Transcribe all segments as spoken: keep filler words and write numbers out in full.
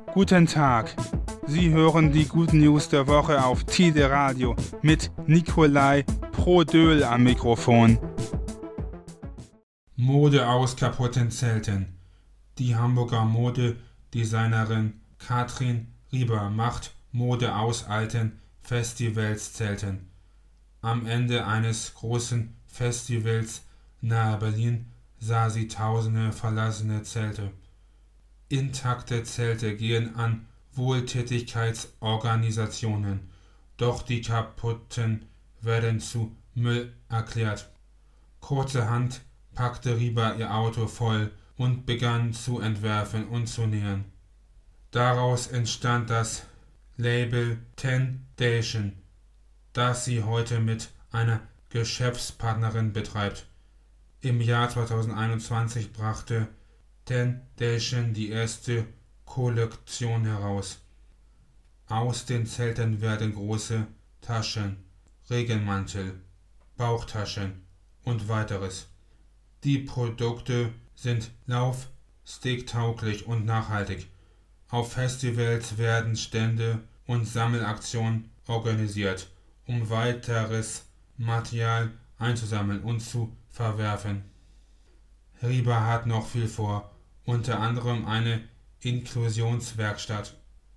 Guten Tag. Sie hören die Good News der Woche auf Tide Radio mit Nikolai Prodöhl am Mikrofon. Mode aus kaputten Zelten. Die Hamburger Modedesignerin Katrin Rieber macht Mode aus alten Festivalszelten. Am Ende eines großen Festivals nahe Berlin sah sie tausende verlassene Zelte. Intakte Zelte gehen an Wohltätigkeitsorganisationen, doch die kaputten werden zu Müll erklärt. Kurzerhand packte Rieber ihr Auto voll und begann zu entwerfen und zu nähen. Daraus entstand das Label Tendation, das sie heute mit einer Geschäftspartnerin betreibt. Im Jahr zweitausendeinundzwanzig brachte Tendation die erste Kollektion heraus. Aus den Zelten werden große Taschen, Regenmantel, Bauchtaschen und weiteres. Die Produkte sind laufstegtauglich und nachhaltig. Auf Festivals werden Stände und Sammelaktionen organisiert, um weiteres Material einzusammeln und zu verwerfen. Rieber hat noch viel vor, unter anderem eine Inklusionswerkstatt.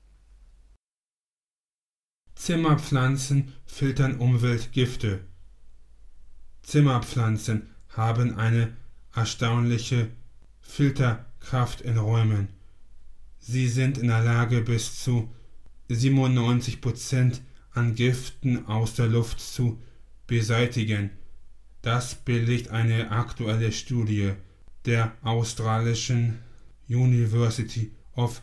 Zimmerpflanzen filtern Umweltgifte. Zimmerpflanzen haben eine erstaunliche Filterkraft in Räumen. Sie sind in der Lage, bis zu siebenundneunzig Prozent an Giften aus der Luft zu beseitigen. Das belegt eine aktuelle Studie der australischen University of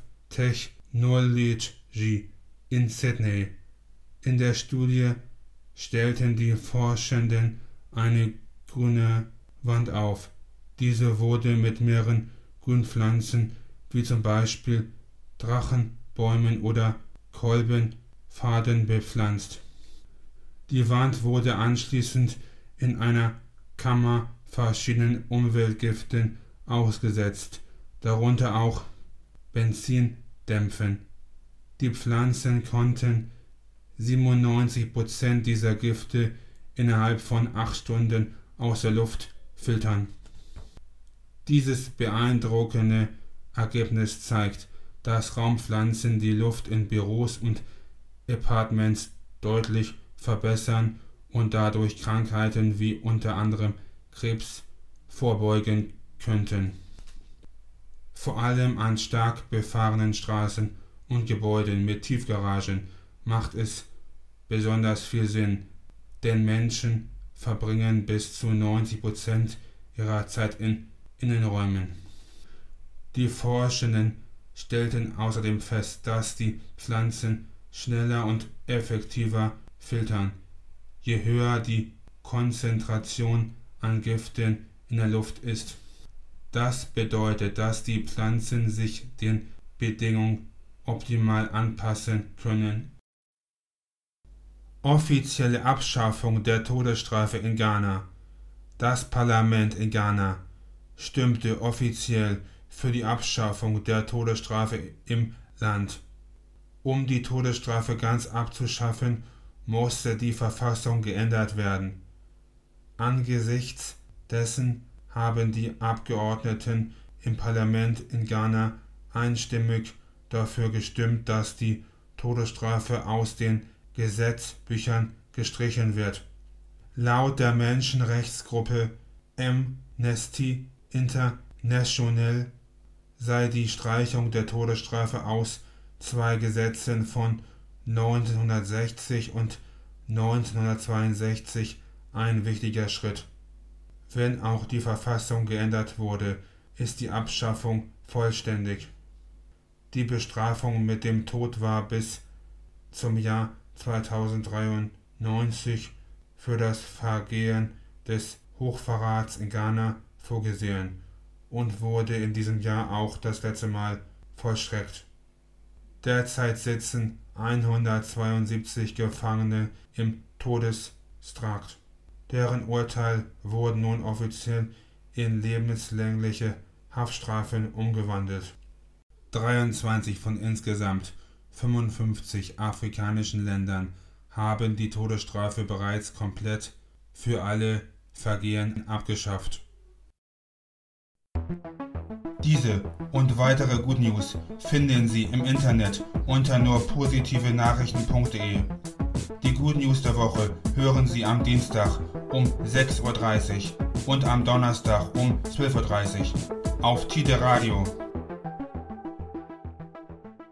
Technology in Sydney. In der Studie stellten die Forschenden eine grüne Wand auf. Diese wurde mit mehreren Grünpflanzen wie zum Beispiel Drachenbäumen oder Kolbenfaden bepflanzt. Die Wand wurde anschließend in einer Kammer verschiedenen Umweltgiften ausgesetzt, darunter auch Benzindämpfen. Die Pflanzen konnten siebenundneunzig Prozent dieser Gifte innerhalb von acht Stunden aus der Luft filtern. Dieses beeindruckende Ergebnis zeigt, dass Raumpflanzen die Luft in Büros und Apartments deutlich verbessern und dadurch Krankheiten wie unter anderem Krebs vorbeugen könnten. Vor allem an stark befahrenen Straßen und Gebäuden mit Tiefgaragen macht es besonders viel Sinn, denn Menschen verbringen bis zu neunzig Prozent ihrer Zeit in Innenräumen. Die Forschenden stellten außerdem fest, dass die Pflanzen schneller und effektiver filtern, je höher die Konzentration an Giften in der Luft ist. Das bedeutet, dass die Pflanzen sich den Bedingungen optimal anpassen können. Offizielle Abschaffung der Todesstrafe in Ghana. Das Parlament in Ghana stimmte offiziell für die Abschaffung der Todesstrafe im Land. Um die Todesstrafe ganz abzuschaffen, musste die Verfassung geändert werden. Angesichts dessen haben die Abgeordneten im Parlament in Ghana einstimmig dafür gestimmt, dass die Todesstrafe aus den Gesetzbüchern gestrichen wird. Laut der Menschenrechtsgruppe Amnesty International sei die Streichung der Todesstrafe aus zwei Gesetzen von neunzehnhundertsechzig und neunzehnhundertzweiundsechzig ein wichtiger Schritt. Wenn auch die Verfassung geändert wurde, ist die Abschaffung vollständig. Die Bestrafung mit dem Tod war bis zum Jahr zweitausenddreiundneunzig für das Vergehen des Hochverrats in Ghana vorgesehen und wurde in diesem Jahr auch das letzte Mal vollstreckt. Derzeit sitzen hundertzweiundsiebzig Gefangene im Todestrakt. Deren Urteil wurden nun offiziell in lebenslängliche Haftstrafen umgewandelt. dreiundzwanzig von insgesamt fünfundfünfzig afrikanischen Ländern haben die Todesstrafe bereits komplett für alle Vergehen abgeschafft. Diese und weitere Good News finden Sie im Internet unter nur positive nachrichten punkt de. Die Good News der Woche hören Sie am Dienstag um sechs Uhr dreißig und am Donnerstag um zwölf Uhr dreißig auf Tide Radio.